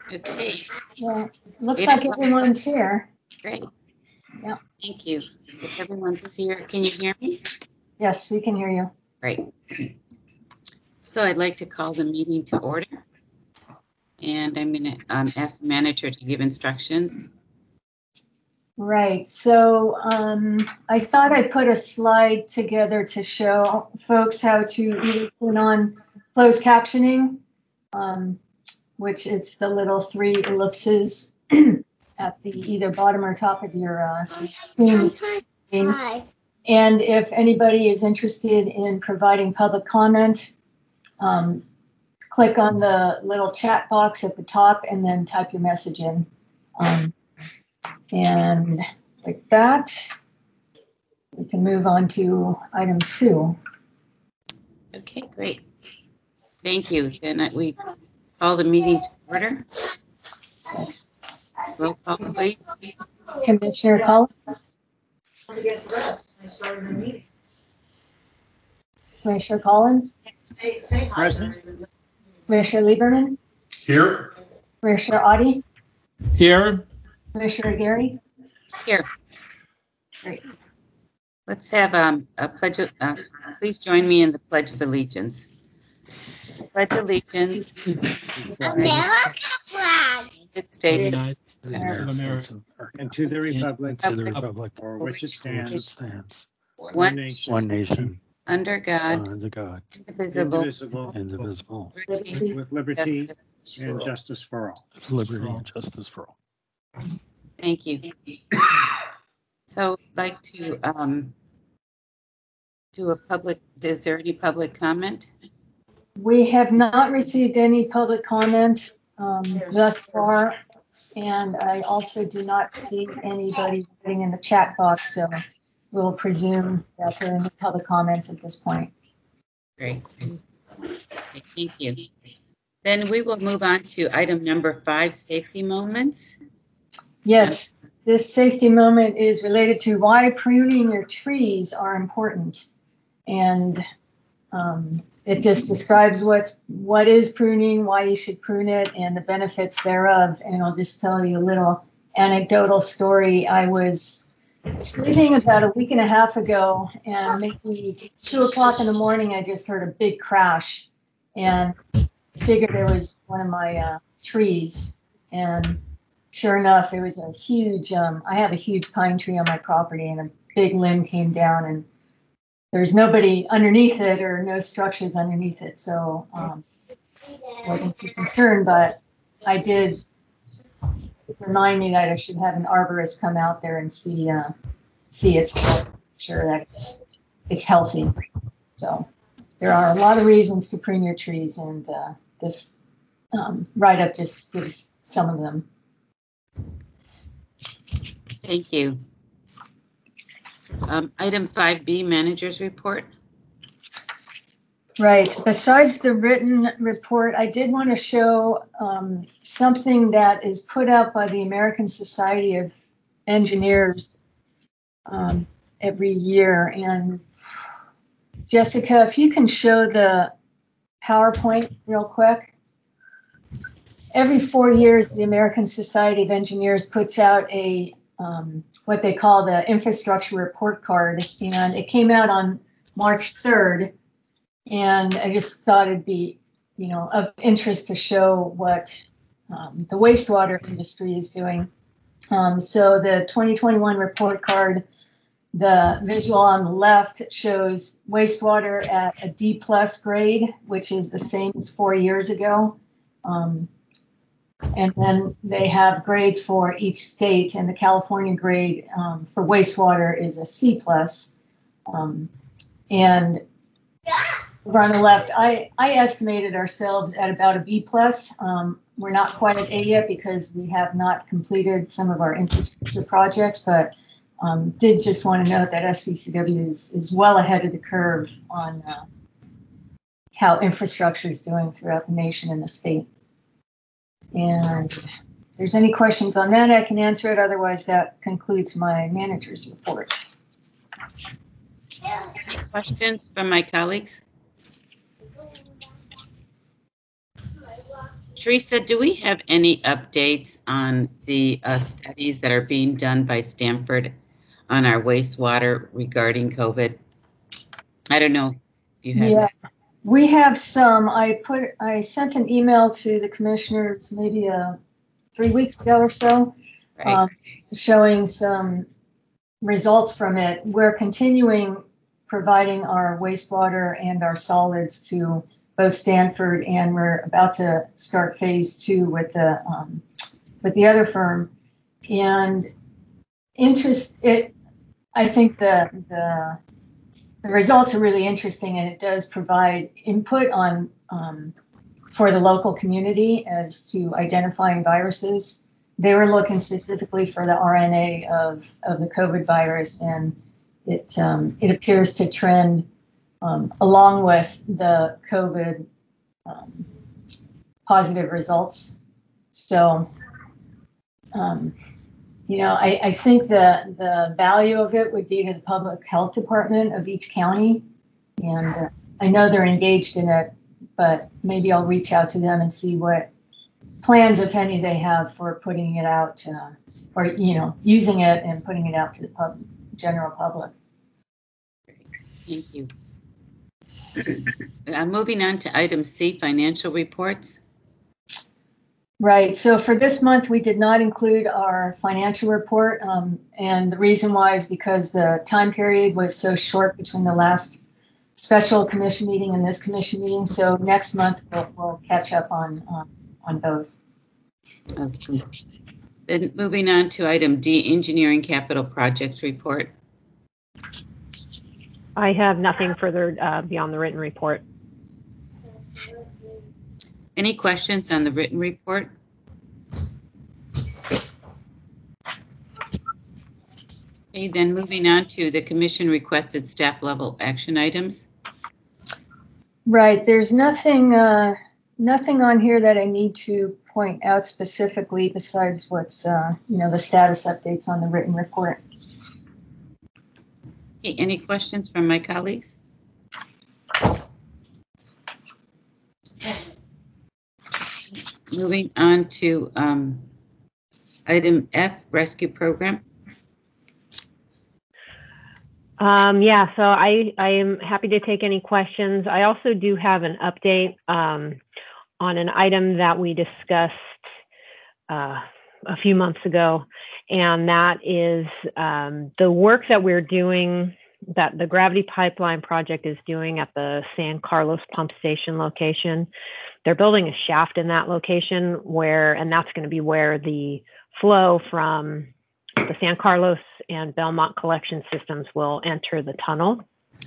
Okay. Yeah, looks 8 like o'clock. everyone's here. Great. Yeah. Thank you. If everyone's here, can you hear me? Yes, we can hear you. Great. So I'd like to call the meeting to order. And I'm going to ask the manager to give instructions. Right. So I thought I'd put a slide together to show folks how to either turn on closed captioning, which it's the little 3 ellipses at the either bottom or top of your screen. And if anybody is interested in providing public comment, click on the little chat box at the top and then type your message in. And like that, we can move on to item 2. Okay, great. Thank you. Then we call the meeting to order. Yes. Roll call, please. Commissioner Collins? Commissioner Collins? Present. Commissioner Lieberman? Here. Commissioner Audi? Here. Commissioner Gary? Here. Great. Let's have a pledge. Please join me in the Pledge of Allegiance. Pledge allegiance to the United States of America And to the republic for which it stands, one nation, under God, indivisible, indivisible, liberty, with liberty justice. and justice for all. Liberty and justice for all. Thank you. So I'd like to do a public, is there any public comment? We have not received any public comment thus far, and I also do not see anybody writing in the chat box, so we'll presume that there are no public comments at this point. Great. Okay, thank you. Then we will move on to item number 5, safety moments. Yes, this safety moment is related to why pruning your trees are important. And it just describes what is pruning, why you should prune it, and the benefits thereof. And I'll just tell you a little anecdotal story. I was sleeping about a week and a half ago, and maybe 2 o'clock in the morning, I just heard a big crash, and figured it was one of my trees. And sure enough, it was a huge. I have a huge pine tree on my property, and a big limb came down, and there's nobody underneath it or no structures underneath it, so wasn't too concerned. But I did remind me that I should have an arborist come out there and see its health, sure that it's healthy. So there are a lot of reasons to prune your trees, and this write-up just gives some of them. Thank you. Item 5B, manager's report. Right. Besides the written report, I did want to show something that is put out by the American Society of Engineers every year. And Jessica, if you can show the PowerPoint real quick. Every 4 years, the American Society of Engineers puts out a what they call the infrastructure report card, and it came out on March 3rd. And I just thought it'd be, of interest to show what the wastewater industry is doing. So the 2021 report card, the visual on the left shows wastewater at a D+ grade, which is the same as 4 years ago. And then they have grades for each state, and the California grade for wastewater is a C+. And over on the left, I estimated ourselves at about a B+. We're not quite at A yet because we have not completed some of our infrastructure projects, but did just want to note that SVCW is well ahead of the curve on how infrastructure is doing throughout the nation and the state. And if there's any questions on that, I can answer it. Otherwise, that concludes my manager's report. Any questions from my colleagues? Teresa, do we have any updates on the studies that are being done by Stanford on our wastewater regarding COVID? I don't know if you have Yeah, that. we have some. I sent an email to the commissioners maybe 3 weeks ago or so, Right. showing some results from it. We're continuing providing our wastewater and our solids to both Stanford, and we're about to start phase 2 with the other firm. And I think the results are really interesting, and it does provide input on for the local community as to identifying viruses. They were looking specifically for the RNA of the COVID virus, and it appears to trend along with the COVID positive results. So, I think the value of it would be to the public health department of each county, and I know they're engaged in it, but maybe I'll reach out to them and see what plans, if any, they have for putting it out, or using it and putting it out to the general public. Thank you. Moving on to item C, financial reports. Right. So for this month, we did not include our financial report, and the reason why is because the time period was so short between the last special commission meeting and this commission meeting. So next month we'll catch up on both. Okay. Then moving on to item D, engineering capital projects report. I have nothing further beyond the written report. Any questions on the written report? Okay, then moving on to the commission requested staff level action items. Right. There's nothing on here that I need to point out specifically besides what's the status updates on the written report. Okay, any questions from my colleagues? Moving on to item F, rescue program. Yeah, so I am happy to take any questions. I also do have an update on an item that we discussed a few months ago, and that is the work that we're doing, that the Gravity Pipeline project is doing at the San Carlos pump station location. They're building a shaft in that location and that's going to be where the flow from the San Carlos and Belmont collection systems will enter the tunnel.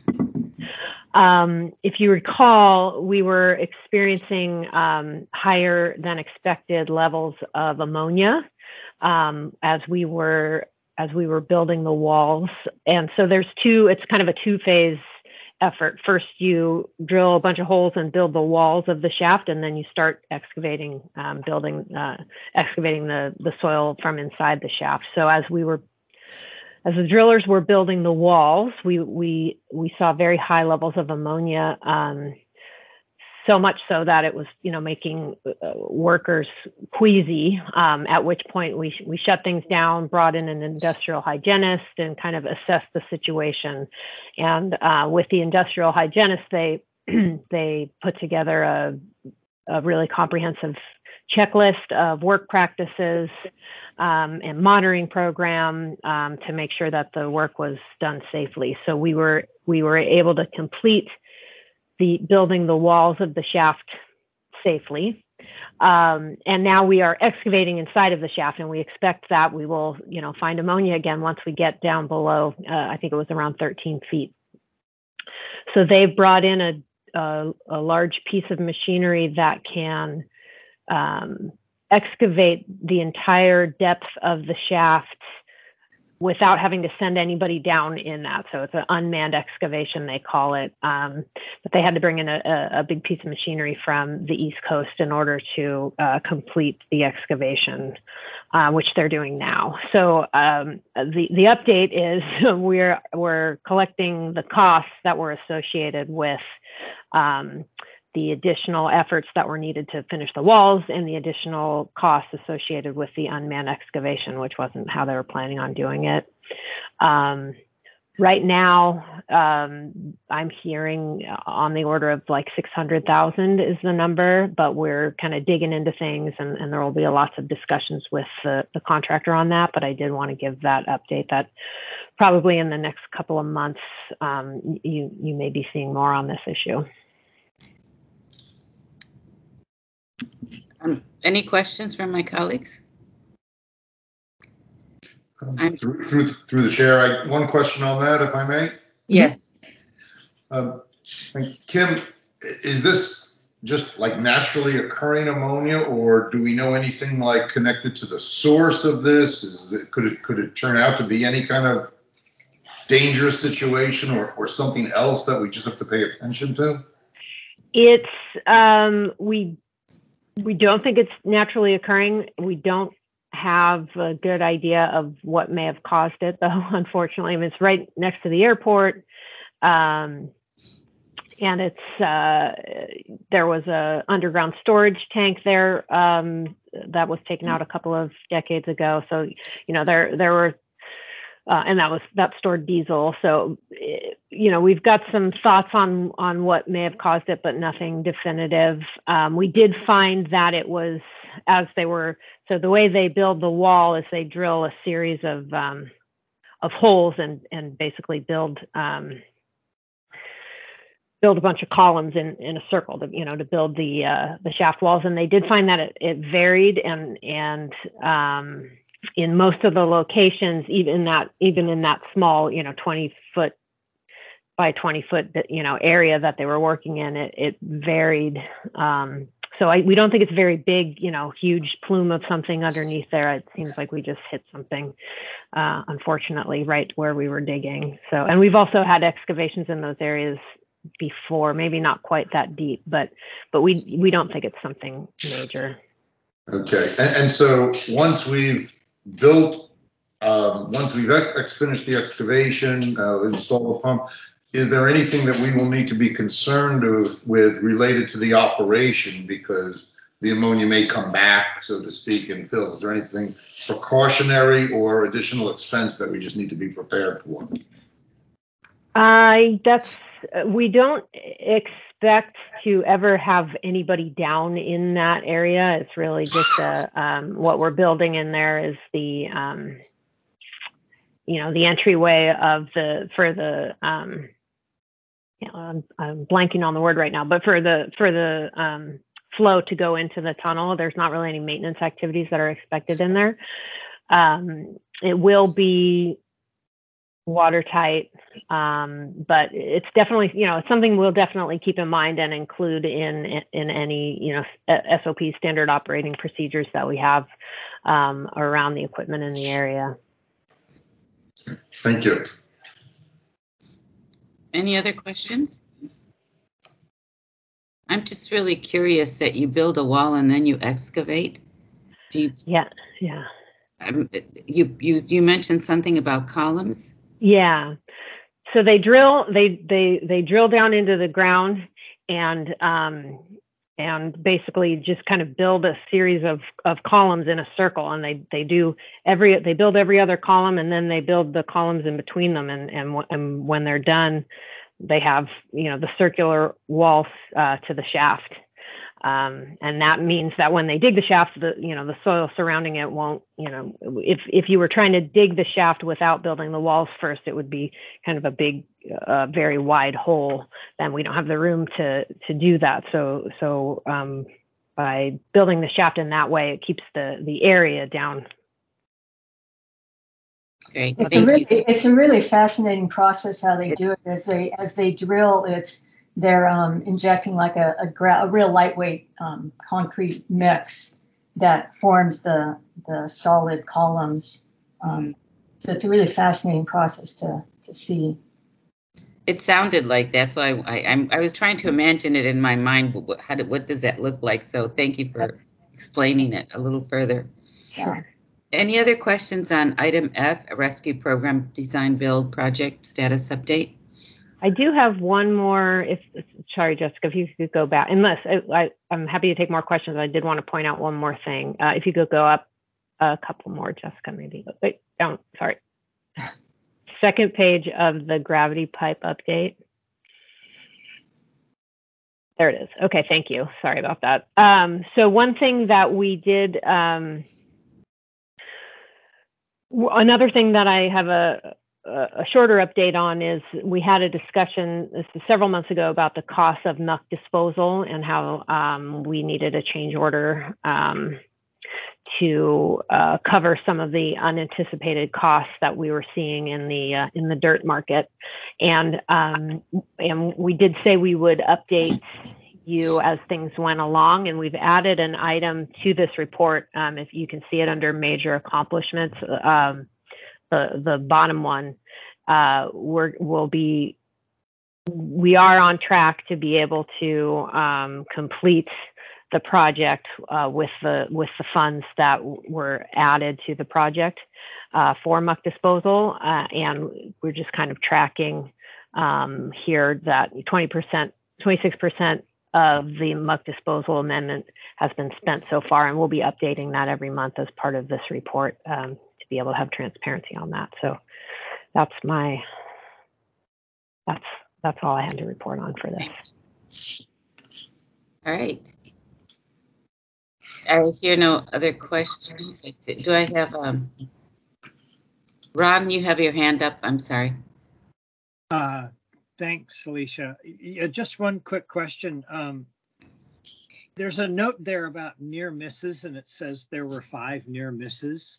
If you recall, we were experiencing higher than expected levels of ammonia as we were building the walls. And so it's kind of a two-phase effort. First, you drill a bunch of holes and build the walls of the shaft, and then you start excavating, excavating the soil from inside the shaft. So as the drillers were building the walls, we saw very high levels of ammonia, so much so that it was making workers queasy, at which point we shut things down, brought in an industrial hygienist, and kind of assessed the situation. And with the industrial hygienist, they put together a really comprehensive checklist of work practices and monitoring program to make sure that the work was done safely. So we were able to complete building the walls of the shaft safely. And now we are excavating inside of the shaft, and we expect that we will, find ammonia again once we get down below, I think it was around 13 feet. So they've brought in a large piece of machinery that can excavate the entire depth of the shaft without having to send anybody down in that. So it's an unmanned excavation, they call it. But they had to bring in a big piece of machinery from the East Coast in order to complete the excavation, which they're doing now. So the update is we're collecting the costs that were associated with the additional efforts that were needed to finish the walls and the additional costs associated with the unmanned excavation, which wasn't how they were planning on doing it. Right now, I'm hearing on the order of like 600,000 is the number, but we're kind of digging into things, and there will be lots of discussions with the contractor on that. But I did want to give that update that probably in the next couple of months, you may be seeing more on this issue. Any questions from my colleagues? Through the chair, one question on that, if I may. Yes. Kim, is this just like naturally occurring ammonia, or do we know anything like connected to the source of this? Could it turn out to be any kind of dangerous situation or something else that we just have to pay attention to? It's we don't think it's naturally occurring. We don't have a good idea of what may have caused it, though. Unfortunately, I mean, it's right next to the airport, and it's there was a underground storage tank there that was taken out a couple of decades ago. So there were. And that stored diesel. So, we've got some thoughts on what may have caused it, but nothing definitive. We did find that it was as they were. So the way they build the wall is they drill a series of holes and basically build a bunch of columns in a circle to build the shaft walls. And they did find that it varied and in most of the locations, even in that small, 20-foot by 20-foot, area that they were working in, it varied. So we don't think it's very big, huge plume of something underneath there. It seems like we just hit something, unfortunately, right where we were digging. So, and we've also had excavations in those areas before, maybe not quite that deep, but we don't think it's something major. Okay, and so once we've built, once we've finished the excavation, installed the pump, is there anything that we will need to be concerned with related to the operation, because the ammonia may come back, so to speak, and fill? Is there anything precautionary or additional expense that we just need to be prepared for? We don't expect to ever have anybody down in that area. It's really just what we're building in there is the the entryway I'm blanking on the word right now, but for the flow to go into the tunnel, there's not really any maintenance activities that are expected in there. It will be watertight, but it's definitely, it's something we'll definitely keep in mind and include in any, SOP, standard operating procedures that we have around the equipment in the area. Thank you. Any other questions? I'm just really curious that you build a wall and then you excavate. Yeah. You mentioned something about columns. Yeah. So they drill down into the ground and basically just kind of build a series of columns in a circle, and they build every other column, and then they build the columns in between them, and when they're done, they have the circular walls to the shaft. And that means that when they dig the shaft, the soil surrounding it won't, if you were trying to dig the shaft without building the walls first, it would be kind of a big, very wide hole. Then we don't have the room to do that. So by building the shaft in that way, it keeps the area down. Great. It's a really fascinating process how they do it. As they drill, they're injecting like a real lightweight concrete mix that forms the solid columns. So it's a really fascinating process to see. It sounded like that's why I was trying to imagine it in my mind. But what does that look like? So thank you for explaining it a little further. Sure. Any other questions on item F, a rescue program design build project status update? I do have one more. Sorry, Jessica, if you could go back, unless I'm happy to take more questions. I did want to point out one more thing. If you could go up a couple more, Jessica, maybe. Wait, down. Sorry. Second page of the gravity pipe update. There it is. Okay, thank you. Sorry about that. So one thing that we did, another thing that I have a shorter update on is we had a discussion several months ago about the cost of muck disposal and how we needed a change order to cover some of the unanticipated costs that we were seeing in the dirt market, and we did say we would update you as things went along, and we've added an item to this report. If you can see it under major accomplishments, the bottom one, we are on track to be able to complete the project with the funds that were added to the project for muck disposal, and we're just kind of tracking here that 26% of the muck disposal amendment has been spent so far, and we'll be updating that every month as part of this report to be able to have transparency on that. So that's all I had to report on for this. All right. I hear no other questions. Do I have Ron, you have your hand up. I'm sorry. Thanks, Alicia. Just one quick question. There's a note there about near misses, and it says there were 5 near misses.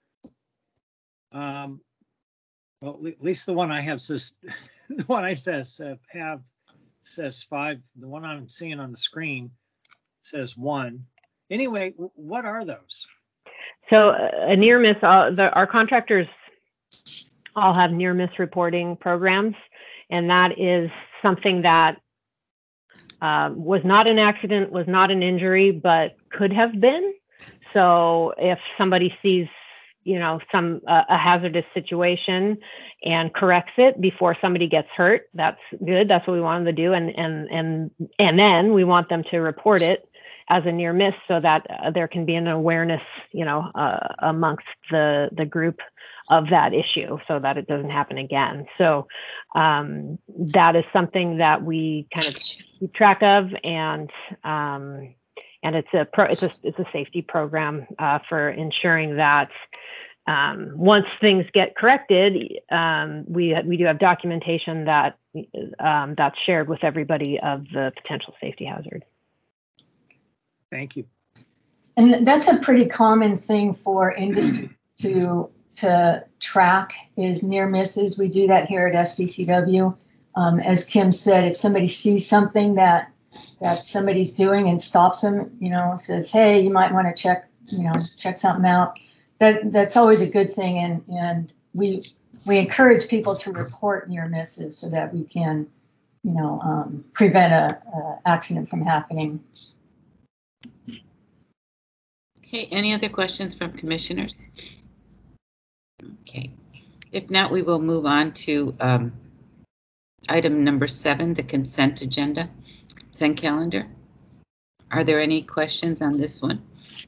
Well, at least the one I have says, the one I says 5. The one I'm seeing on the screen says 1. Anyway, what are those? So a near miss, our contractors all have near miss reporting programs, and that is something that was not an accident, was not an injury, but could have been. So if somebody sees, a hazardous situation and corrects it before somebody gets hurt, that's good. That's what we want them to do, and then we want them to report it as a near miss so that there can be an awareness, amongst the group of that issue so that it doesn't happen again. So that is something that we kind of keep track of, and it's a safety program for ensuring that once things get corrected, we do have documentation that that's shared with everybody of the potential safety hazard. Thank you. And that's a pretty common thing for industry to track is near misses. We do that here at SBCW. As Kim said, if somebody sees something that somebody's doing and stops them, says, hey, you might want to check something out. That's always a good thing. And we encourage people to report near misses so that we can, prevent a accident from happening. Okay, any other questions from commissioners? Okay, if not, we will move on to item number 7, the consent calendar. Are there any questions on this one?